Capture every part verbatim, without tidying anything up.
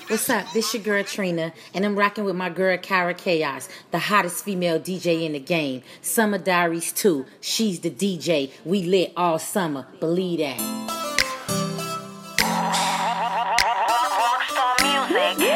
What's up? This your girl Trina, and I'm rocking with my girl Kyra Chaos, the hottest female D J in the game. Summer Diaries two, she's the D J. We lit all summer, believe that. Rockstar music.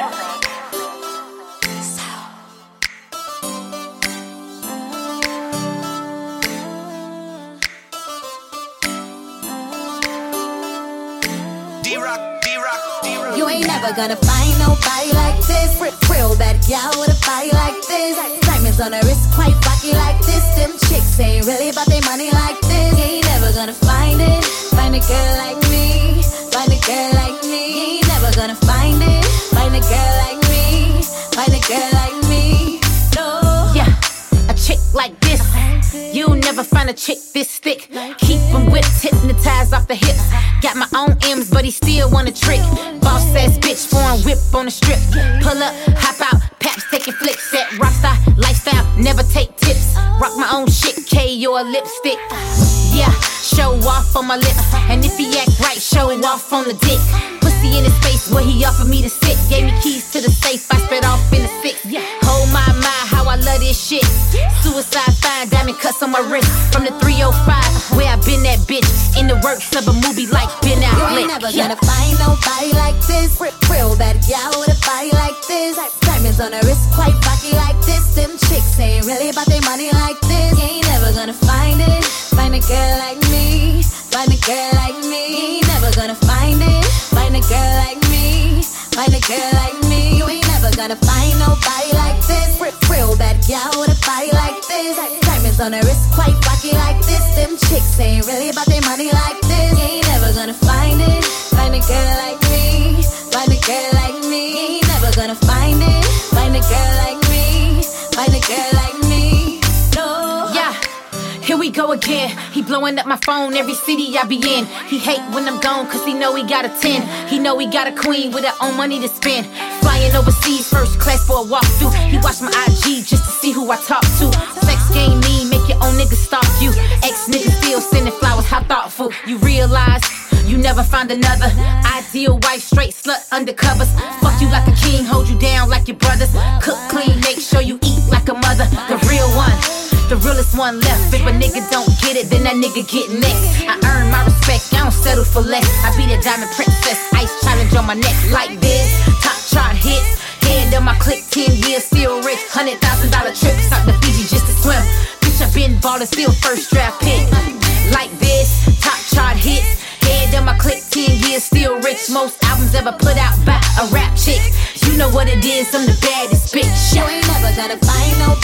You ain't never gonna find nobody like this. Real bad gal with a body like this. Diamonds on her wrist, quite rocky like this. Them chicks ain't really about their money like this. You ain't never gonna find it. Find a girl like me. Find a girl like me. You ain't never gonna find it. Find a girl like me. Find a girl like me. No. Yeah, a chick like this. You'll never find a chick this thick. Keep them whipped, hypnotized off the hips. Got my own M's, but he still want a trick. Boss ass bitch, foreign whip on the strip. Pull up, hop out, paps taking flicks. That rockstar lifestyle, never take tips. Rock my own shit, K your lipstick. Yeah, show off on my lips. And if he act right, show off on the dick. Pussy in his face where he offered me to sit. Gave me keys to the safe, I sped off in the six. Hold my mind, how I love this shit. Suicide fine, diamond cuts on my wrist. From the three oh five, where I been that bitch. In the works of a movie like Ben Affleck. You ain't never yeah. gonna find nobody like this. Real bad gal with a body like this. Diamonds on her wrist, quite rocky like this. Them chicks ain't really about their money like this. You ain't never gonna find it. Find a girl like me. Find a girl like me. You ain't never gonna find it. Find a girl like me. Find a girl like me. You ain't never gonna find nobody like this. Real bad gal with a body like this. Diamonds on her wrist, quite rocky like this. Them chicks ain't really about their money like this. You ain't never gonna find it. Find a girl like me. Find a girl like me. You ain't never gonna find it. Find a girl like me. Find a girl like me. No. Yeah. Here we go again. He blowing up my phone every city I be in. He hate when I'm gone cause he know he got a ten. He know he got a queen with her own money to spend. Flying overseas first class for a walkthrough. He watch my I G just to see who I talk to. Sex game mean, make your own niggas stalk you. Ex niggas still sending flowers, how thoughtful. You realize you never find another ideal wife, straight slut undercovers. Fuck you like a king, hold you down like your brothers. Cook clean, make sure you eat like a mother. The real one. The realest one left. If a nigga don't get it, then that nigga get next. I earn my respect, I don't settle for less. I be the diamond princess, ice challenge on my neck like this. Top chart hits, head on my click, ten years still rich. Hundred thousand dollar trips out to Fiji just to swim. Bitch, I been ballin', still first draft pick. Like this, top chart hits, head on my click, ten years still rich. Most albums ever put out by a rap chick. You know what it is, I'm the baddest bitch. You ain't never gonna find no